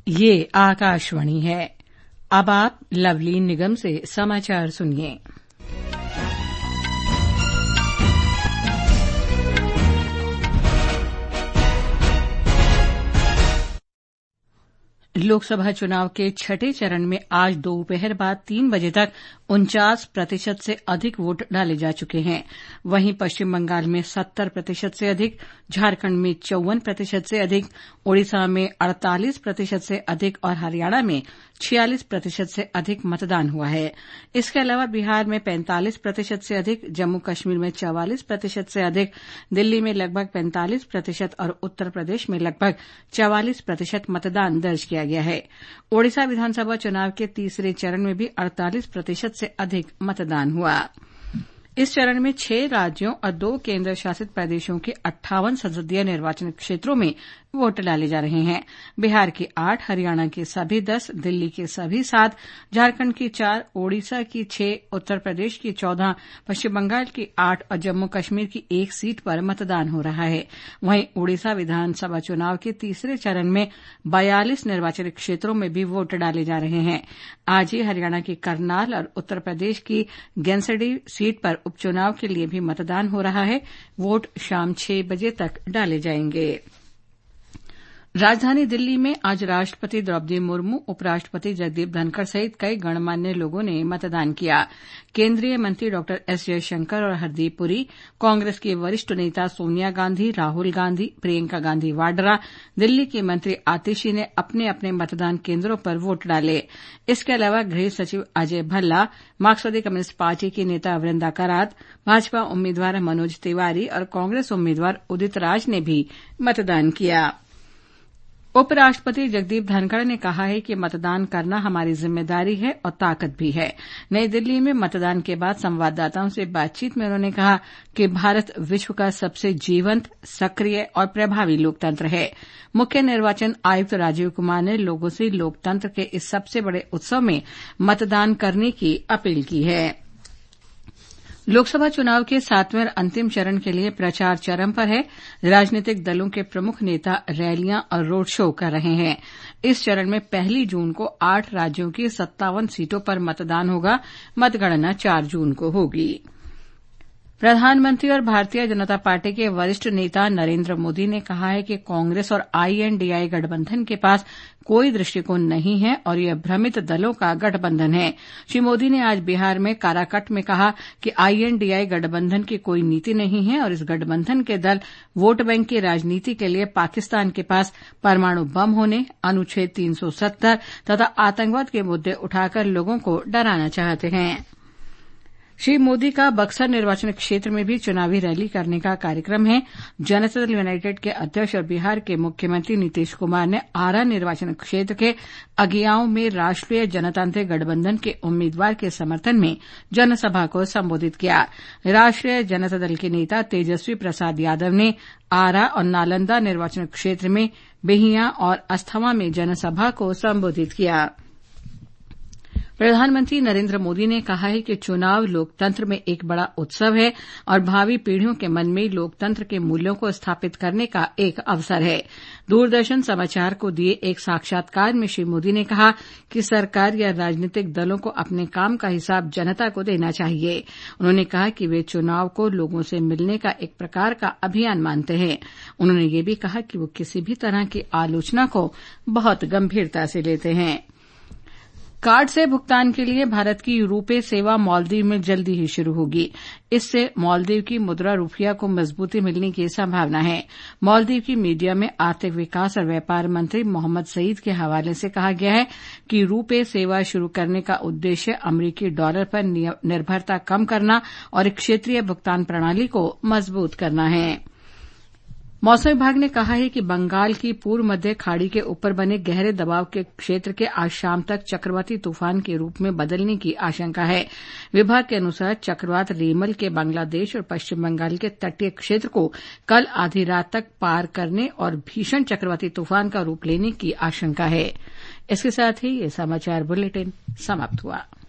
ये आकाशवाणी है। अब आप लवलीन निगम से समाचार सुनिए। लोकसभा चुनाव के छठे चरण में आज दोपहर बाद 3 बजे तक 49% से अधिक वोट डाले जा चुके हैं। वहीं पश्चिम बंगाल में 70% से अधिक, झारखंड में 54% से अधिक, ओडिशा में 48% से अधिक और हरियाणा में 46% से अधिक मतदान हुआ है। इसके अलावा बिहार में 45% से अधिक, जम्मू कश्मीर में 44% से अधिक, दिल्ली में लगभग 45% और उत्तर प्रदेश में लगभग 44% मतदान दर्ज किया गया है। ओडिशा विधानसभा चुनाव के तीसरे चरण में भी 48% से अधिक मतदान हुआ। इस चरण में 6 राज्यों और 2 केंद्र शासित प्रदेशों के 58 संसदीय निर्वाचन क्षेत्रों में वोट डाले जा रहे हैं। बिहार के 8, हरियाणा के सभी 10, दिल्ली के सभी 7, झारखंड की 4, ओडिशा की 6, उत्तर प्रदेश की 14, पश्चिम बंगाल की 8 और जम्मू कश्मीर की 1 सीट पर मतदान हो रहा है। वहीं ओडिशा विधानसभा चुनाव के तीसरे चरण में 42 निर्वाचन क्षेत्रों में भी वोट डाले जा रहे हैं। आज ही हरियाणा की करनाल और उत्तर प्रदेश की गेंसडी सीट पर उपचुनाव के लिए भी मतदान हो रहा है। वोट शाम 6 बजे तक डाले जाएंगे। राजधानी दिल्ली में आज राष्ट्रपति द्रौपदी मुर्मू, उपराष्ट्रपति जगदीप धनखड़ सहित कई गणमान्य लोगों ने मतदान किया। केंद्रीय मंत्री डॉ एस जयशंकर और हरदीप पुरी, कांग्रेस की वरिष्ठ नेता सोनिया गांधी, राहुल गांधी, प्रियंका गांधी वाड्रा, दिल्ली की मंत्री आतिशी ने अपने अपने मतदान केंद्रों पर वोट डाले। इसके अलावा गृह सचिव अजय भल्ला, मार्क्सवादी कम्युनिस्ट पार्टी की नेता वृंदा करात, भाजपा उम्मीदवार मनोज तिवारी और कांग्रेस उम्मीदवार उदित राज ने भी मतदान किया। उपराष्ट्रपति जगदीप धनखड़ ने कहा है कि मतदान करना हमारी जिम्मेदारी है और ताकत भी है। नई दिल्ली में मतदान के बाद संवाददाताओं से बातचीत में उन्होंने कहा कि भारत विश्व का सबसे जीवंत, सक्रिय और प्रभावी लोकतंत्र है। मुख्य निर्वाचन आयुक्त राजीव कुमार ने लोगों से लोकतंत्र के इस सबसे बड़े उत्सव में मतदान करने की अपील की है। लोकसभा चुनाव के 7वें और अंतिम चरण के लिए प्रचार चरम पर है। राजनीतिक दलों के प्रमुख नेता रैलियां और रोड शो कर रहे हैं। इस चरण में 1 जून को 8 राज्यों की 57 सीटों पर मतदान होगा। मतगणना 4 जून को होगी। प्रधानमंत्री और भारतीय जनता पार्टी के वरिष्ठ नेता नरेंद्र मोदी ने कहा है कि कांग्रेस और आईएनडीआई गठबंधन के पास कोई दृष्टिकोण नहीं है और यह भ्रमित दलों का गठबंधन है। श्री मोदी ने आज बिहार में काराकट में कहा कि आईएनडीआई गठबंधन की कोई नीति नहीं है और इस गठबंधन के दल वोट बैंक की राजनीति के लिए पाकिस्तान के पास परमाणु बम होने, अनुच्छेद 370 तथा आतंकवाद के मुद्दे उठाकर लोगों को डराना चाहते हैं। श्री मोदी का बक्सर निर्वाचन क्षेत्र में भी चुनावी रैली करने का कार्यक्रम है। जनता दल यूनाइटेड के अध्यक्ष और बिहार के मुख्यमंत्री नीतीश कुमार ने आरा निर्वाचन क्षेत्र के अगियाओं में राष्ट्रीय जनतांत्रिक गठबंधन के उम्मीदवार के समर्थन में जनसभा को संबोधित किया। राष्ट्रीय जनता दल के नेता तेजस्वी प्रसाद यादव ने आरा और नालंदा निर्वाचन क्षेत्र में बेहिया और अस्थावा में जनसभा को संबोधित किया। प्रधानमंत्री नरेंद्र मोदी ने कहा है कि चुनाव लोकतंत्र में एक बड़ा उत्सव है और भावी पीढ़ियों के मन में लोकतंत्र के मूल्यों को स्थापित करने का एक अवसर है। दूरदर्शन समाचार को दिए एक साक्षात्कार में श्री मोदी ने कहा कि सरकार या राजनीतिक दलों को अपने काम का हिसाब जनता को देना चाहिए। उन्होंने कहा कि वे चुनाव को लोगों से मिलने का एक प्रकार का अभियान मानते हैं। उन्होंने ये भी कहा कि वो किसी भी तरह की आलोचना को बहुत गंभीरता से लेते हैं। कार्ड से भुगतान के लिए भारत की रूपे सेवा मालदीव में जल्दी ही शुरू होगी। इससे मालदीव की मुद्रा रुपया को मजबूती मिलने की संभावना है। मालदीव की मीडिया में आर्थिक विकास और व्यापार मंत्री मोहम्मद सईद के हवाले से कहा गया है कि रूपे सेवा शुरू करने का उद्देश्य अमरीकी डॉलर पर निर्भरता कम करना और क्षेत्रीय भुगतान प्रणाली को मजबूत करना है। मौसम विभाग ने कहा है कि बंगाल की पूर्व मध्य खाड़ी के ऊपर बने गहरे दबाव के क्षेत्र के आज शाम तक चक्रवाती तूफान के रूप में बदलने की आशंका है। विभाग के अनुसार चक्रवात रेमल के बांग्लादेश और पश्चिम बंगाल के तटीय क्षेत्र को कल आधी रात तक पार करने और भीषण चक्रवाती तूफान का रूप लेने की आशंका है। इसके साथ ही ये समाचार बुलेटिन समाप्त हुआ।